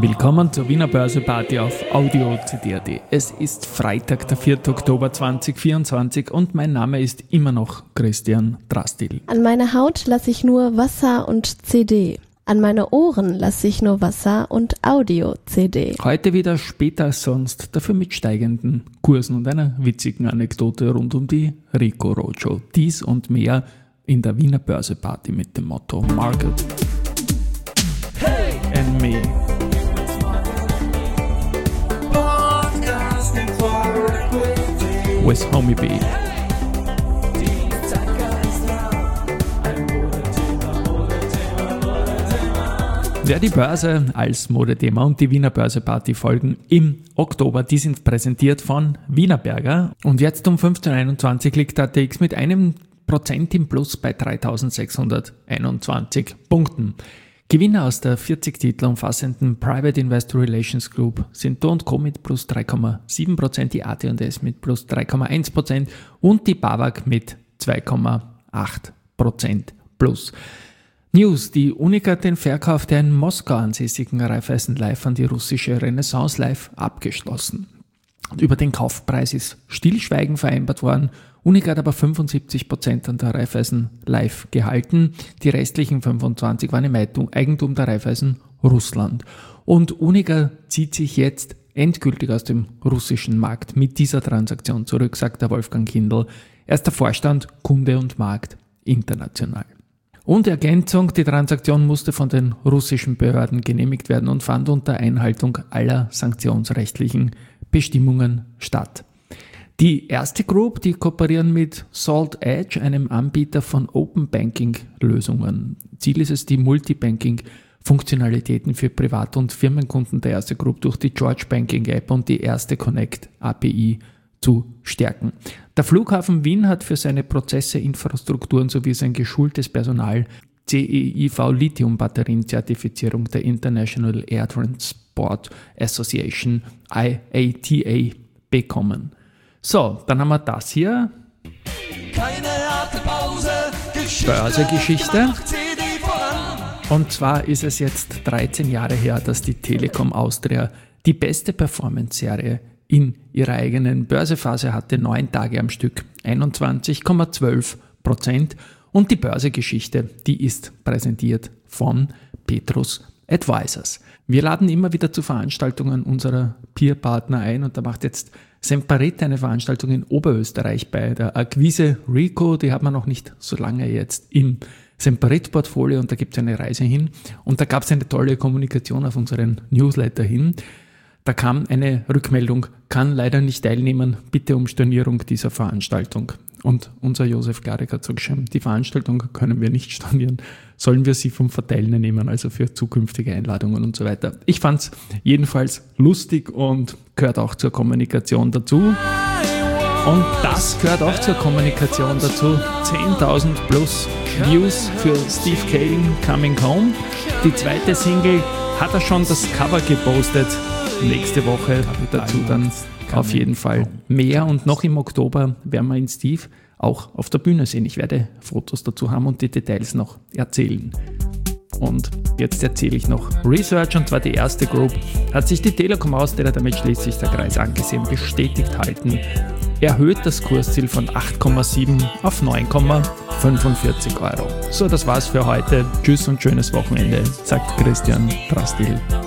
Willkommen zur Wiener Börse-Party auf Audio CD.at. Es ist Freitag, der 4. Oktober 2024 und mein Name ist immer noch Christian Drastil. An meine Haut lasse ich nur Wasser und CD. An meine Ohren lasse ich nur Wasser und Audio-CD. Heute wieder später als sonst, dafür mit steigenden Kursen und einer witzigen Anekdote rund um die Rico Roadshow. Dies und mehr in der Wiener Börse-Party mit dem Motto Market Hey and Me. With Homie B. Wer die Börse als Modethema und die Wiener Börse-Party folgen im Oktober, die sind präsentiert von Wienerberger. Und jetzt um 15.21 Uhr liegt der ATX mit 1% im Plus bei 3.621 Punkten. Gewinner aus der 40 Titel umfassenden Private Investor Relations Group sind Do & Co mit plus 3,7%, die AT&S mit plus 3,1% und die BAWAG mit 2,8% plus. News: Die Unica hat den Verkauf der in Moskau ansässigen Raiffeisen Life an die russische Renaissance Life abgeschlossen. Und über den Kaufpreis ist Stillschweigen vereinbart worden. Unica hat aber 75% an der Raiffeisen Life gehalten. Die restlichen 25% waren im Eigentum der Raiffeisen Russland. Und Unica zieht sich jetzt endgültig aus dem russischen Markt mit dieser Transaktion zurück, sagt der Wolfgang Kindl. Er ist der Vorstand Kunde und Markt international. Und Ergänzung: Die Transaktion musste von den russischen Behörden genehmigt werden und fand unter Einhaltung aller sanktionsrechtlichen Bestimmungen statt. Die erste Group, die kooperieren mit Salt Edge, einem Anbieter von Open Banking Lösungen. Ziel ist es, die Multibanking-Funktionalitäten für Privat- und Firmenkunden der erste Group durch die George Banking App und die erste Connect API zu stärken. Der Flughafen Wien hat für seine Prozesse, Infrastrukturen sowie sein geschultes Personal CEIV-Lithium-Batterien-Zertifizierung der International Air Transport Association IATA bekommen. So, dann haben wir das hier. Keine harte Pause, Börsegeschichte. Und zwar ist es jetzt 13 Jahre her, dass die Telekom Austria die beste Performance-Serie in ihrer eigenen Börsephase hatte, 9 Tage am Stück, 21,12%. Und die Börsegeschichte, die ist präsentiert von Petrus Advisors. Wir laden immer wieder zu Veranstaltungen unserer Peer-Partner ein und da macht jetzt Semperit eine Veranstaltung in Oberösterreich bei der Akquise Rico. Die hat man noch nicht so lange jetzt im Semperit-Portfolio und da gibt es eine Reise hin. Und da gab es eine tolle Kommunikation auf unseren Newsletter hin. Da kam eine Rückmeldung: kann leider nicht teilnehmen, bitte um Stornierung dieser Veranstaltung. Und unser Josef Klarek hat so geschrieben, die Veranstaltung können wir nicht stornieren, sollen wir sie vom Verteilen nehmen, also für zukünftige Einladungen und so weiter. Ich fand es jedenfalls lustig und gehört auch zur Kommunikation dazu. Und das gehört auch zur Kommunikation dazu. 10.000 plus Views für Steve Kaling, Coming Home. Die zweite Single hat er schon das Cover gepostet. Nächste Woche dazu dann auf jeden Fall mehr und noch im Oktober werden wir ihn Steve auch auf der Bühne sehen. Ich werde Fotos dazu haben und die Details noch erzählen. Und jetzt erzähle ich noch Research, und zwar die erste Group hat sich die Telekom Austria, damit schließt sich der Kreis angesehen, bestätigt halten. Erhöht das Kursziel von 8,7 auf 9,45 Euro. So, das war's für heute. Tschüss und schönes Wochenende, sagt Christian Drastil.